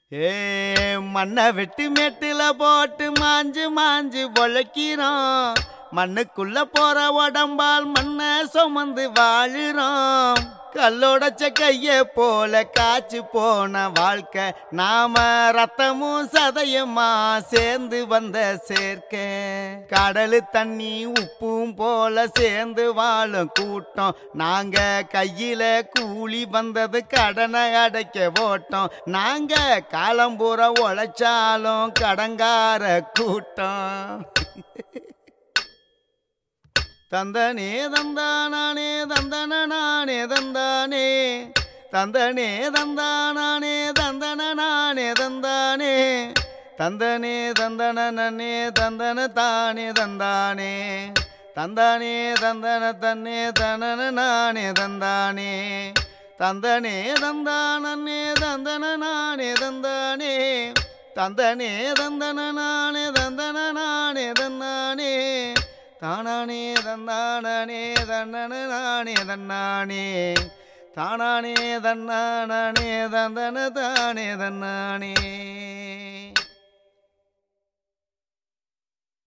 ஏ மண்ணை வெட்டி மேட்டுல போட்டு மாஞ்சு மாஞ்சு பொழைக்கிறோம். மண்ணுக்குள்ள போற உடம்பால் மண்ணை சுமந்து வாழுறோம். கல்லோடச்ச கைய போல காய்ச்சி போன வாழ்க்கை, நாம ரத்தமும் சதையுமா சேர்ந்து வந்த சேர்க்க. கடலு தண்ணி உப்பும் போல சேர்ந்து வாழும் கூட்டம். நாங்க கையில கூலி வந்தது கடனை அடைக்க ஓட்டம். நாங்க காலம்பூரா உழைச்சாலும் கடங்கார கூட்டம். தந்தனே தந்தானே தந்தனே தந்தானே தந்தனே தந்தானே தந்தனே தந்தானே தந்தனே தந்தனே தந்தன தானே தந்தானே தந்தானே தந்தன தன்னே தனன நானே தந்தானே தந்தனே தந்தானே தந்தன நானே தந்தானே தந்தனே தந்தன நானே தந்தன நானே தந்தானே தானானே தன்னானே தன்னன நானே தன்னானே தானானே தன்னானே தந்தன தானே தன்னானே.